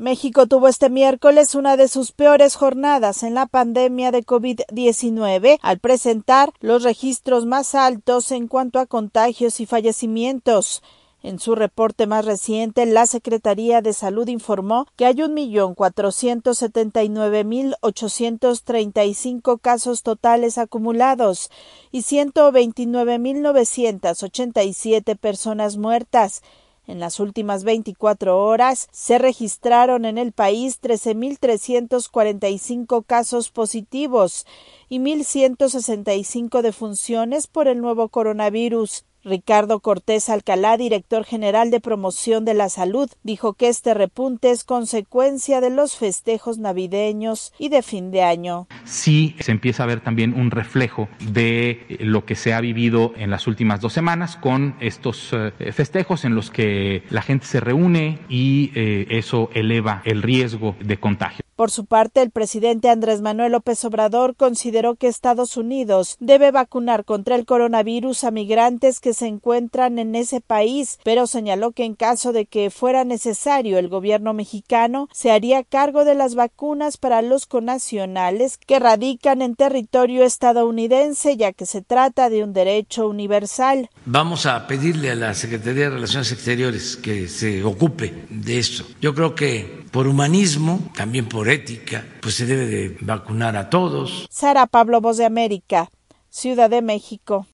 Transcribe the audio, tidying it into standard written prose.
México tuvo este miércoles una de sus peores jornadas en la pandemia de COVID-19 al presentar los registros más altos en cuanto a contagios y fallecimientos. En su reporte más reciente, la Secretaría de Salud informó que hay 1.479.835 casos totales acumulados y 129.987 personas muertas. En las últimas 24 horas se registraron en el país 13.345 casos positivos y 1.165 defunciones por el nuevo coronavirus. Ricardo Cortés Alcalá, director general de Promoción de la Salud, dijo que este repunte es consecuencia de los festejos navideños y de fin de año. Sí, se empieza a ver también un reflejo de lo que se ha vivido en las últimas 2 semanas con estos festejos en los que la gente se reúne y eso eleva el riesgo de contagio. Por su parte, el presidente Andrés Manuel López Obrador consideró que Estados Unidos debe vacunar contra el coronavirus a migrantes que se encuentran en ese país, pero señaló que en caso de que fuera necesario, el gobierno mexicano se haría cargo de las vacunas para los connacionales que radican en territorio estadounidense, ya que se trata de un derecho universal. Vamos a pedirle a la Secretaría de Relaciones Exteriores que se ocupe de esto. Yo creo que por humanismo, también por ética, pues se debe de vacunar a todos. Sara Pablo, Voz de América, Ciudad de México.